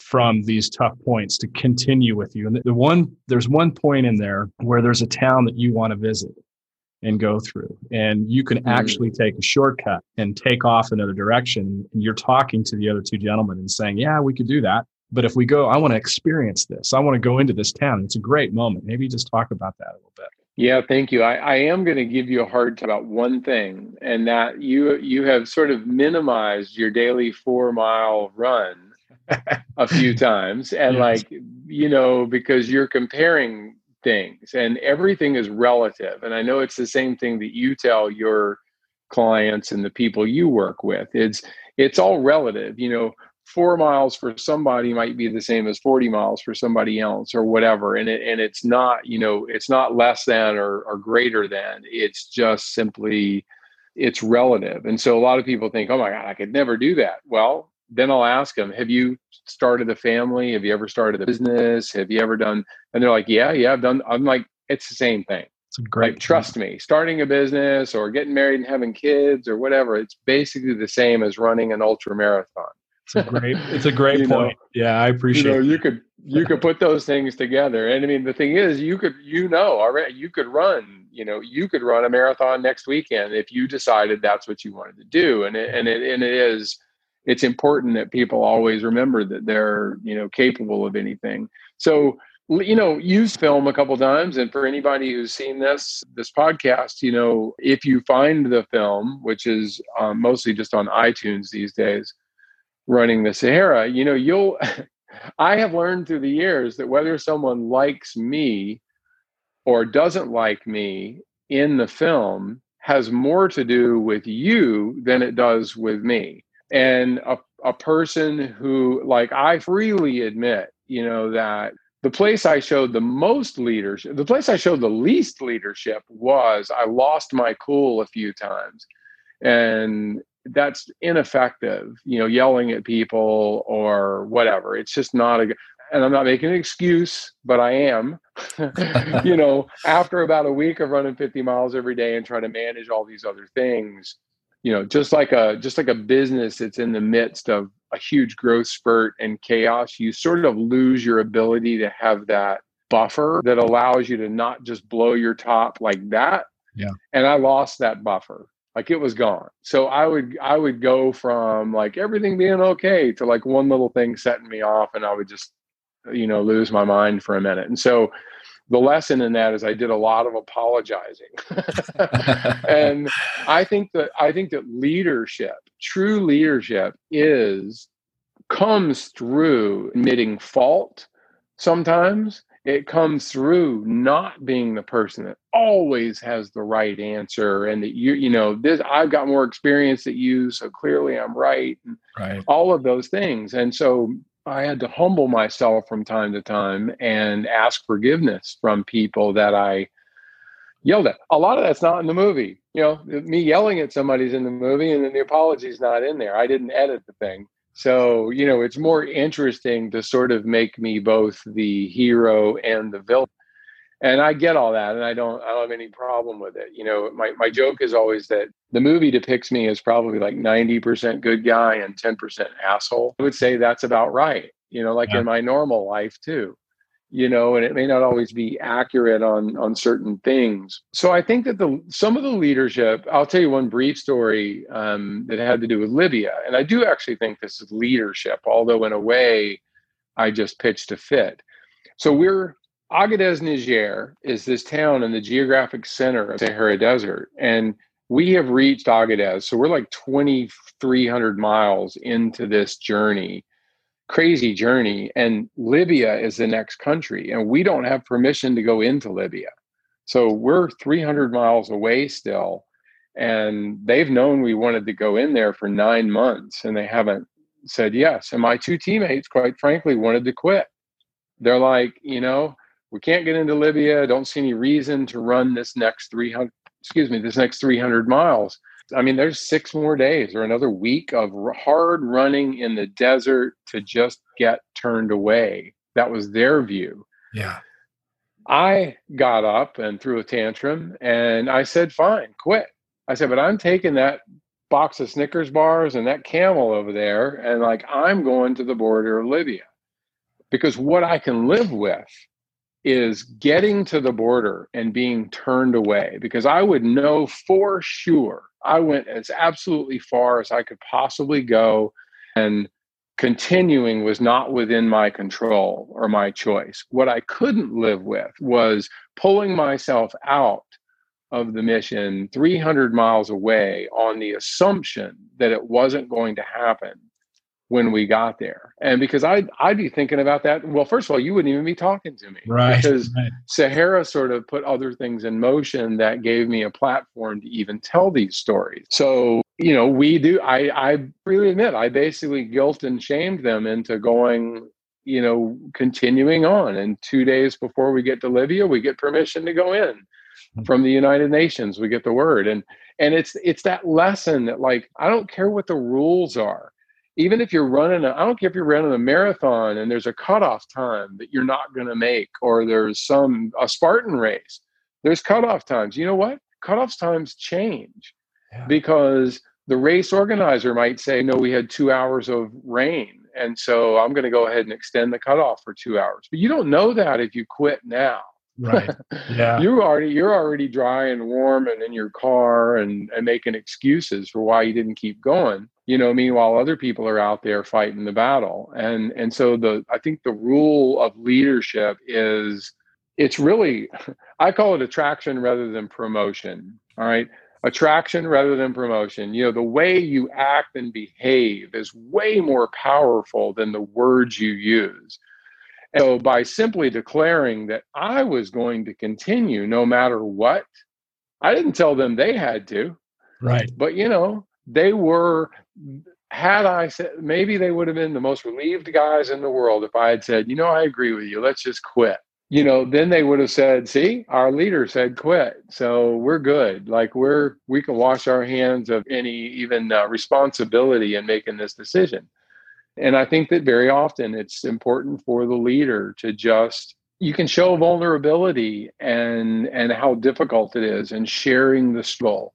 from these tough points to continue with you. And the, the one, there's one point in there where there's a town that you want to visit and go through, and you can actually take a shortcut and take off another direction. And you're talking to the other two gentlemen and saying, yeah, we could do that. But if we go, I want to experience this. I want to go into this town. It's a great moment. Maybe just talk about that a little bit. Yeah, thank you. I, I am going to give you a hard time about one thing, and that you you have sort of minimized your daily four mile run a few times. And yes. like, you know, because you're comparing things, and everything is relative. And I know it's the same thing that you tell your clients and the people you work with. It's it's all relative. You know, four miles for somebody might be the same as forty miles for somebody else, or whatever. And it and it's not, you know, it's not less than or, or greater than. It's just simply, it's relative. And so a lot of people think, oh my God, I could never do that. Well, then I'll ask them, have you started a family? Have you ever started a business? Have you ever done? And they're like, yeah, yeah, I've done. I'm like, it's the same thing. It's a great. Like, trust me, starting a business or getting married and having kids or whatever, it's basically the same as running an ultra marathon. It's a great, it's a great point. Know, yeah, I appreciate it. You know, you could, you could put those things together. And I mean, the thing is, you could, you know, already, you could run, you know, you could run a marathon next weekend if you decided that's what you wanted to do. And it, and it, and it is, it's important that people always remember that they're, you know, capable of anything. So, you know, use film a couple of times. And for anybody who's seen this, this podcast, you know, if you find the film, which is um, mostly just on iTunes these days, Running the Sahara, you know, you'll, I have learned through the years that whether someone likes me or doesn't like me in the film has more to do with you than it does with me. And a, a person who, like, I freely admit, you know, that the place I showed the most leadership, the place I showed the least leadership was I lost my cool a few times. And that's ineffective, you know, yelling at people or whatever. It's just not a, and I'm not making an excuse, but I am, you know, after about a week of running fifty miles every day and trying to manage all these other things, you know, just like a, just like a business that's in the midst of a huge growth spurt and chaos, you sort of lose your ability to have that buffer that allows you to not just blow your top like that. Yeah. And I lost that buffer. Like, it was gone. So I would, I would go from like everything being okay to like one little thing setting me off, and I would just, you know, lose my mind for a minute. And so the lesson in that is I did a lot of apologizing. And I think that, I think that leadership, true leadership is, comes through admitting fault. Sometimes it comes through not being the person that always has the right answer, and that you, you know, this, I've got more experience than you, so clearly I'm right. And right. All of those things. And so I had to humble myself from time to time and ask forgiveness from people that I yelled at. A lot of that's not in the movie. You know, me yelling at somebody's in the movie, and then the apology's not in there. I didn't edit the thing. So, you know, it's more interesting to sort of make me both the hero and the villain. And I get all that, and I don't, I don't have any problem with it. You know, my, my joke is always that the movie depicts me as probably like ninety percent good guy and ten percent asshole. I would say that's about right. You know, like yeah. in my normal life too, you know, and it may not always be accurate on, on certain things. So I think that the, some of the leadership, I'll tell you one brief story um, that had to do with Libya. And I do actually think this is leadership, although in a way I just pitched a fit. So we're, Agadez, Niger is this town in the geographic center of the Sahara Desert. And we have reached Agadez. So we're like twenty-three hundred miles into this journey, crazy journey. And Libya is the next country. And we don't have permission to go into Libya. So we're three hundred miles away still. And they've known we wanted to go in there for nine months and they haven't said yes. And my two teammates, quite frankly, wanted to quit. They're like, you know, we can't get into Libya. Don't see any reason to run this next three hundred, excuse me, this next three hundred miles. I mean, there's six more days or another week of hard running in the desert to just get turned away. That was their view. Yeah. I got up and threw a tantrum and I said, fine, quit. I said, but I'm taking that box of Snickers bars and that camel over there. And like, I'm going to the border of Libya. Because what I can live with is getting to the border and being turned away, because I would know for sure I went as absolutely far as I could possibly go, and continuing was not within my control or my choice. What I couldn't live with was pulling myself out of the mission three hundred miles away on the assumption that it wasn't going to happen when we got there. And because I'd, I'd be thinking about that, well, first of all, you wouldn't even be talking to me. Right. Because right. Sahara sort of put other things in motion that gave me a platform to even tell these stories. So, you know, we do, I, I freely admit, I basically guilt and shamed them into going, you know, continuing on. And two days before we get to Libya, we get permission to go in from the United Nations. We get the word. And, and it's, it's that lesson that, like, I don't care what the rules are. Even if you're running, a, I don't care if you're running a marathon and there's a cutoff time that you're not going to make, or there's some, a Spartan race, there's cutoff times. You know what? Cutoff times change yeah. because the race organizer might say, no, we had two hours of rain, and so I'm going to go ahead and extend the cutoff for two hours. But you don't know that if you quit now. Right. Yeah. you're already you're already dry and warm and in your car and, and making excuses for why you didn't keep going. You know, meanwhile, other people are out there fighting the battle. And and so the I think the rule of leadership is, it's really, I call it attraction rather than promotion. All right. Attraction rather than promotion. You know, the way you act and behave is way more powerful than the words you use. And so by simply declaring that I was going to continue no matter what, I didn't tell them they had to. Right. But, you know, they were, had I said, maybe they would have been the most relieved guys in the world if I had said, you know, I agree with you, let's just quit. You know, then they would have said, see, our leader said quit, so we're good. Like we're, we can wash our hands of any even uh, responsibility in making this decision. And I think that very often it's important for the leader to just, you can show vulnerability and and how difficult it is and sharing the struggle.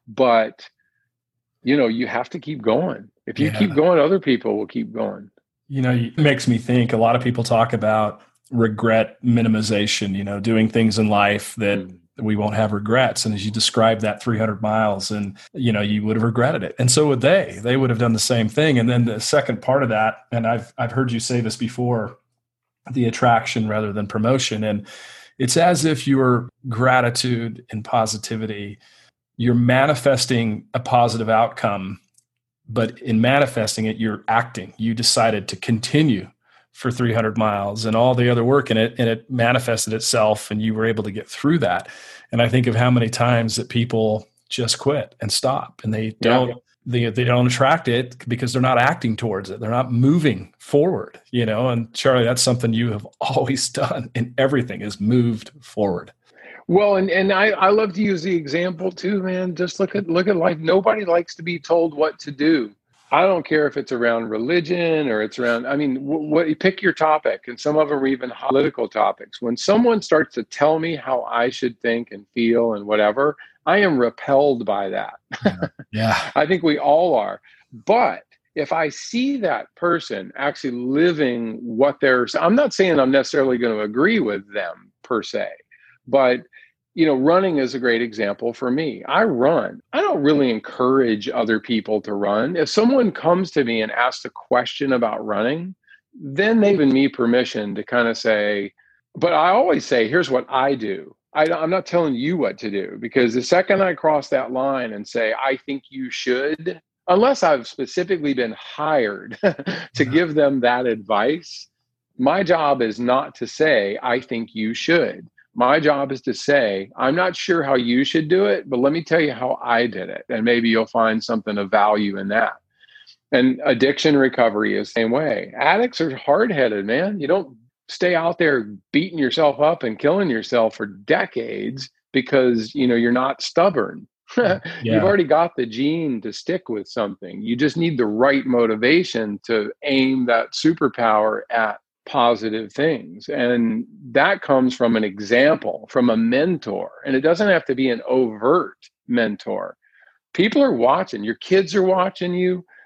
But, you know, you have to keep going. If you yeah. keep going, other people will keep going. You know, it makes me think, a lot of people talk about regret minimization, you know, doing things in life that mm. we won't have regrets. And as you described that three hundred miles, and, you know, you would have regretted it. And so would they. They would have done the same thing. And then the second part of that, and I've I've heard you say this before, the attraction rather than promotion. And it's as if your gratitude and positivity, you're manifesting a positive outcome, but in manifesting it, you're acting. You decided to continue for three hundred miles and all the other work in it, and it manifested itself, and you were able to get through that. And I think of how many times that people just quit and stop, and they don't, yeah. they, they don't attract it because they're not acting towards it. They're not moving forward, you know, and Charlie, that's something you have always done, and everything is moved forward. Well, and, and I, I love to use the example too, man. Just look at, look at life. Nobody likes to be told what to do. I don't care if it's around religion or it's around, I mean, what, what pick your topic, and some of them are even political topics. When someone starts to tell me how I should think and feel and whatever, I am repelled by that. Yeah. yeah. I think we all are. But if I see that person actually living what they're, I'm not saying I'm necessarily going to agree with them per se, but you know, running is a great example for me. I run. I don't really encourage other people to run. If someone comes to me and asks a question about running, then they've given me permission to kind of say, but I always say, here's what I do. I, I'm not telling you what to do, because the second I cross that line and say, I think you should, unless I've specifically been hired to give them that advice, my job is not to say, I think you should. My job is to say, I'm not sure how you should do it, but let me tell you how I did it. And maybe you'll find something of value in that. And addiction recovery is the same way. Addicts are hard-headed, man. You don't stay out there beating yourself up and killing yourself for decades because, you know, you're not stubborn. Yeah. You've already got the gene to stick with something. You just need the right motivation to aim that superpower at positive things. And that comes from an example, from a mentor. And it doesn't have to be an overt mentor. People are watching. Your kids are watching you.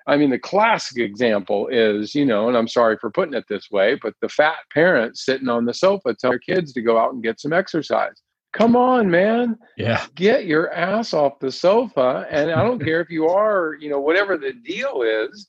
I mean, the classic example is, you know, and I'm sorry for putting it this way, but the fat parents sitting on the sofa tell their kids to go out and get some exercise. Come on, man. Yeah. Get your ass off the sofa. And I don't care if you are, you know, whatever the deal is,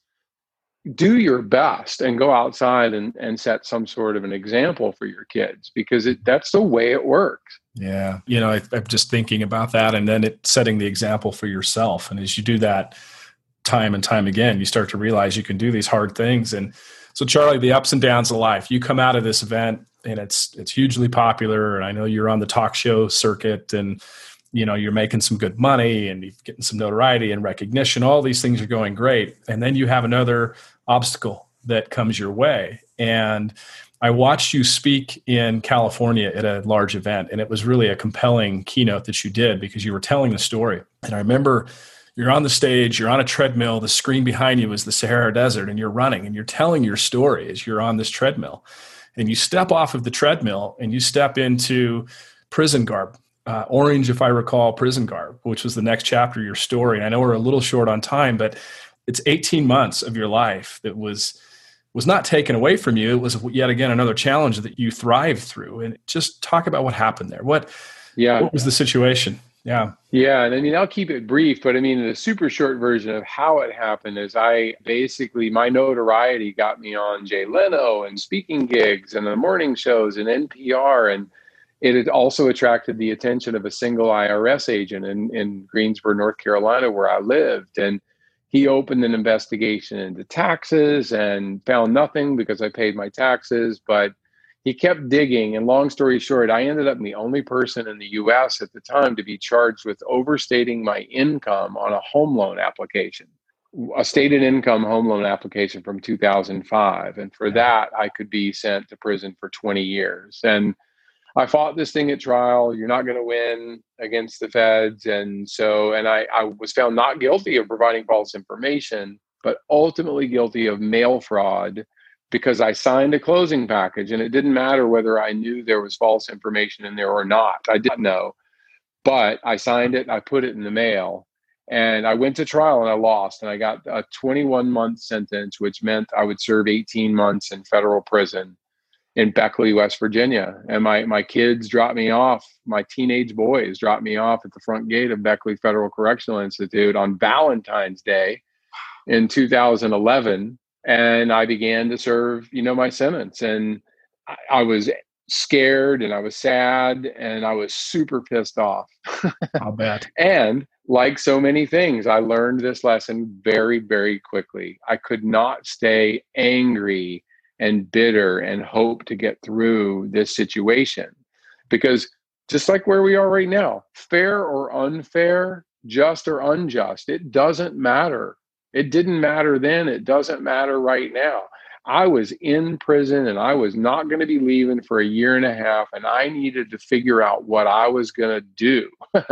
do your best and go outside and, and set some sort of an example for your kids, because it, that's the way it works. Yeah. You know, I, I'm just thinking about that, and then it setting the example for yourself. And as you do that time and time again, you start to realize you can do these hard things. And so, Charlie, the ups and downs of life, you come out of this event and it's, it's hugely popular. And I know you're on the talk show circuit, and, you know, you're making some good money and you're getting some notoriety and recognition. All these things are going great. And then you have another obstacle that comes your way. And I watched you speak in California at a large event, and it was really a compelling keynote that you did, because you were telling the story. And I remember you're on the stage, you're on a treadmill, the screen behind you is the Sahara Desert, and you're running and you're telling your story as you're on this treadmill. And you step off of the treadmill and you step into prison garb, uh, orange, if I recall, prison garb, which was the next chapter of your story. And I know we're a little short on time, but it's eighteen months of your life that was was not taken away from you. It was yet again another challenge that you thrived through. And just talk about what happened there. What, yeah. what was the situation? Yeah. Yeah. And I mean, I'll keep it brief, but I mean, the super short version of how it happened is I basically, my notoriety got me on Jay Leno and speaking gigs and the morning shows and N P R. And it had also attracted the attention of a single I R S agent in, in Greensboro, North Carolina, where I lived. And he opened an investigation into taxes and found nothing because I paid my taxes, but he kept digging. And long story short, I ended up being the only person in the U S at the time to be charged with overstating my income on a home loan application, a stated income home loan application from two thousand five. And for that, I could be sent to prison for twenty years. And I fought this thing at trial. You're not going to win against the feds. And so, and I, I was found not guilty of providing false information, but ultimately guilty of mail fraud, because I signed a closing package, and it didn't matter whether I knew there was false information in there or not. I didn't know, but I signed it, I put it in the mail, and I went to trial and I lost, and I got a twenty-one month sentence, which meant I would serve eighteen months in federal prison in Beckley, West Virginia. And my, my kids dropped me off, my teenage boys dropped me off at the front gate of Beckley Federal Correctional Institute on Valentine's Day in two thousand eleven. And I began to serve, you know, my sentence. And I, I was scared and I was sad and I was super pissed off. I'll bet. And like so many things, I learned this lesson very, very quickly. I could not stay angry and bitter and hope to get through this situation, because just like where we are right now, fair or unfair, just or unjust, it doesn't matter. It didn't matter then. It doesn't matter right now. I was in prison and I was not going to be leaving for a year and a half. And I needed to figure out what I was going to do,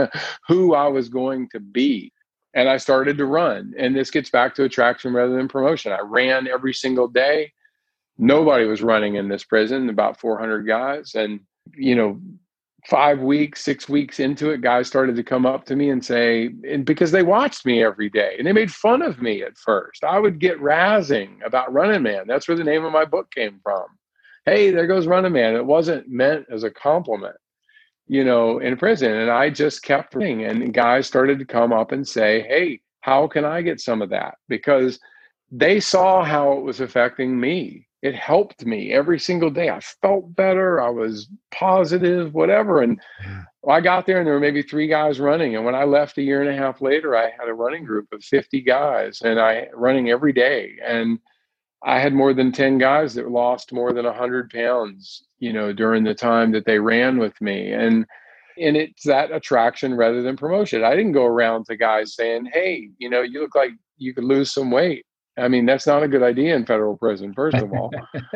who I was going to be. And I started to run. And this gets back to attraction rather than promotion. I ran every single day. Nobody was running in this prison, about four hundred guys. And, you know, five weeks, six weeks into it, guys started to come up to me and say, and because they watched me every day and they made fun of me at first. I would get razzing about Running Man. That's where the name of my book came from. Hey, there goes Running Man. It wasn't meant as a compliment, you know, in prison. And I just kept running, and guys started to come up and say, hey, how can I get some of that? Because they saw how it was affecting me. It helped me every single day. I felt better. I was positive, whatever. And I got there and there were maybe three guys running. And when I left a year and a half later, I had a running group of fifty guys, and I running every day. And I had more than ten guys that lost more than a hundred pounds, you know, during the time that they ran with me. And, and it's that attraction rather than promotion. I didn't go around to guys saying, hey, you know, you look like you could lose some weight. I mean, that's not a good idea in federal prison, first of all.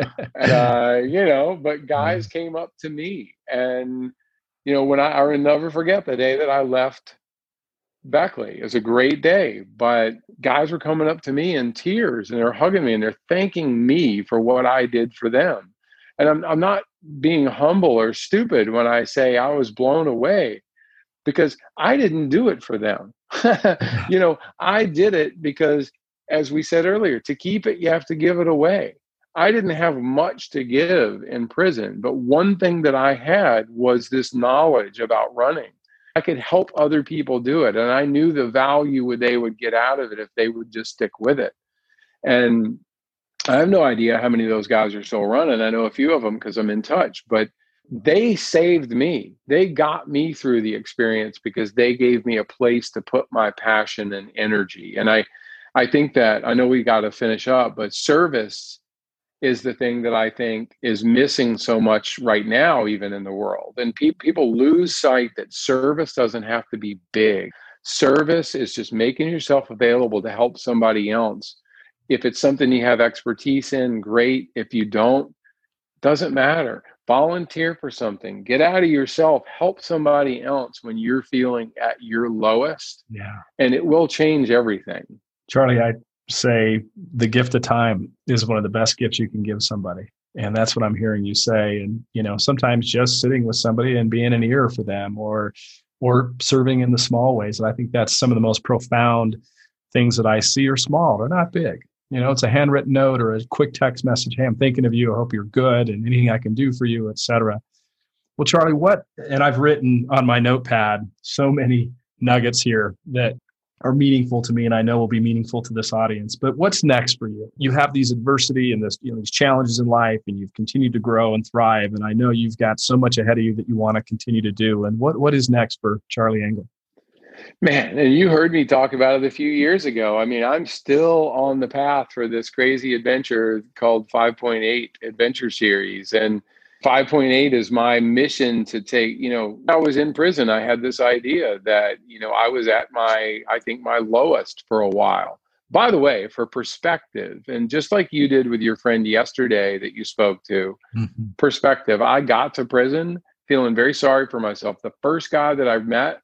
uh, you know, but guys came up to me, and, you know, when I, I will never forget the day that I left Beckley. It was a great day, but guys were coming up to me in tears, and they're hugging me and they're thanking me for what I did for them. And I'm, I'm not being humble or stupid when I say I was blown away, because I didn't do it for them. You know, I did it because as we said earlier, to keep it, you have to give it away. I didn't have much to give in prison, but one thing that I had was this knowledge about running. I could help other people do it. And I knew the value they would get out of it if they would just stick with it. And I have no idea how many of those guys are still running. I know a few of them because I'm in touch, but they saved me. They got me through the experience because they gave me a place to put my passion and energy. And I, I think that, I know we got to finish up, but service is the thing that I think is missing so much right now, even in the world. And pe- people lose sight that service doesn't have to be big. Service is just making yourself available to help somebody else. If it's something you have expertise in, great. If you don't, doesn't matter. Volunteer for something. Get out of yourself. Help somebody else when you're feeling at your lowest. Yeah. And it will change everything. Charlie, I say the gift of time is one of the best gifts you can give somebody. And that's what I'm hearing you say. And, you know, sometimes just sitting with somebody and being an ear for them, or, or serving in the small ways. And I think that's some of the most profound things that I see are small. They're not big. You know, it's a handwritten note or a quick text message. Hey, I'm thinking of you. I hope you're good and anything I can do for you, et cetera. Well, Charlie, what, and I've written on my notepad so many nuggets here that are meaningful to me and I know will be meaningful to this audience. But what's next for you? You have these adversity and this, you know, these challenges in life, and you've continued to grow and thrive. And I know you've got so much ahead of you that you want to continue to do. And what what is next for Charlie Engle? Man, and you heard me talk about it a few years ago. I mean, I'm still on the path for this crazy adventure called five point eight Adventure Series. And five point eight is my mission to take, you know, I was in prison. I had this idea that, you know, I was at my, I think my lowest for a while. By the way, for perspective, and just like you did with your friend yesterday that you spoke to, mm-hmm. perspective, I got to prison feeling very sorry for myself. The first guy that I met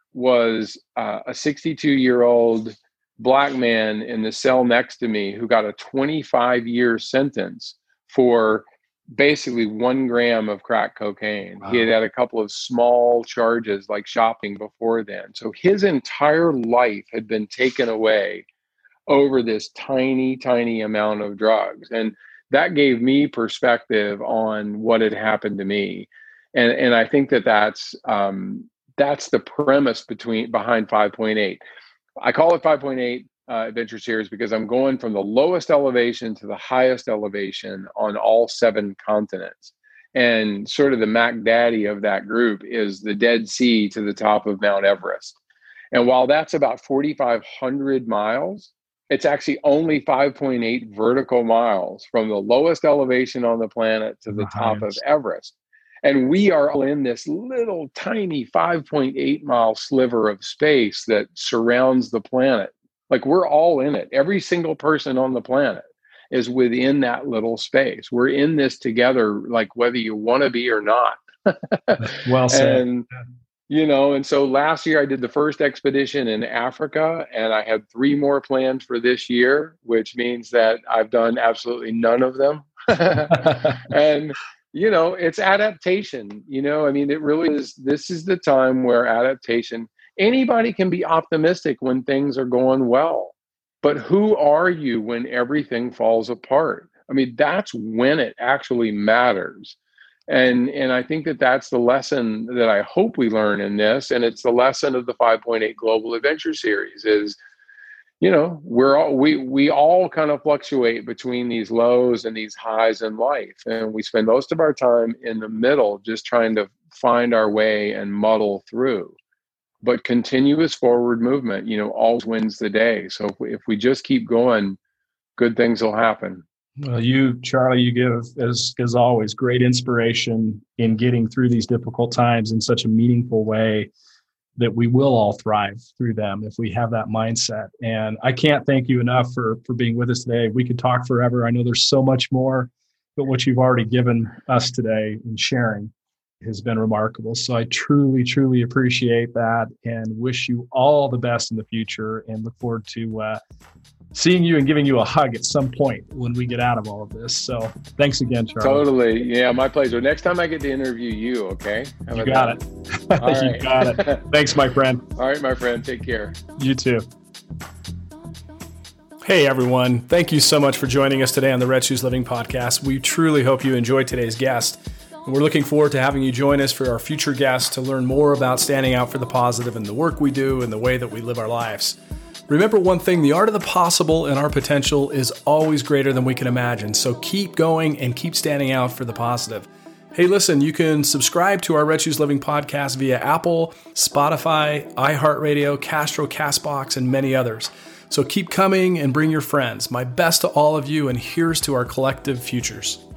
was uh, a sixty-two-year-old Black man in the cell next to me who got a twenty-five year sentence for basically one gram of crack cocaine. Wow. He had had a couple of small charges like shopping before then. So his entire life had been taken away over this tiny, tiny amount of drugs. And that gave me perspective on what had happened to me. And, and I think that that's, um, that's the premise between behind five point eight. I call it five point eight uh, Adventure Series because I'm going from the lowest elevation to the highest elevation on all seven continents. And sort of the Mac Daddy of that group is the Dead Sea to the top of Mount Everest. And while that's about forty-five hundred miles, it's actually only five point eight vertical miles from the lowest elevation on the planet to the top of Everest. And we are all in this little tiny five point eight mile sliver of space that surrounds the planet. Like, we're all in it. Every single person on the planet is within that little space. We're in this together, like whether you want to be or not. Well said. And, you know, and so last year I did the first expedition in Africa, and I had three more planned for this year, which means that I've done absolutely none of them. And you know, it's adaptation, you know, I mean, it really is. This is the time where adaptation, anybody can be optimistic when things are going well, but who are you when everything falls apart? I mean, that's when it actually matters. And, and I think that that's the lesson that I hope we learn in this. And it's the lesson of the five point eight Global Adventure Series is, you know, we're all, we, we all kind of fluctuate between these lows and these highs in life. And we spend most of our time in the middle, just trying to find our way and muddle through. But continuous forward movement, you know, always wins the day. So if we, if we just keep going, good things will happen. Well, you, Charlie, you give, as, as always, great inspiration in getting through these difficult times in such a meaningful way that we will all thrive through them if we have that mindset. And I can't thank you enough for, for being with us today. We could talk forever. I know there's so much more, but what you've already given us today and sharing has been remarkable. So I truly, truly appreciate that and wish you all the best in the future and look forward to uh, seeing you and giving you a hug at some point when we get out of all of this. So thanks again, Charlie. Totally. Yeah, my pleasure. Next time I get to interview you, okay? How you got that? It. All you right. got it. Thanks, my friend. All right, my friend. Take care. You too. Hey everyone, thank you so much for joining us today on the Red Shoes Living Podcast. We truly hope you enjoyed today's guest. And we're looking forward to having you join us for our future guests to learn more about standing out for the positive in the work we do and the way that we live our lives. Remember one thing, the art of the possible and our potential is always greater than we can imagine. So keep going and keep standing out for the positive. Hey, listen, you can subscribe to our Red Shoes Living Podcast via Apple, Spotify, iHeartRadio, Castro, Castbox, and many others. So keep coming and bring your friends. My best to all of you, and here's to our collective futures.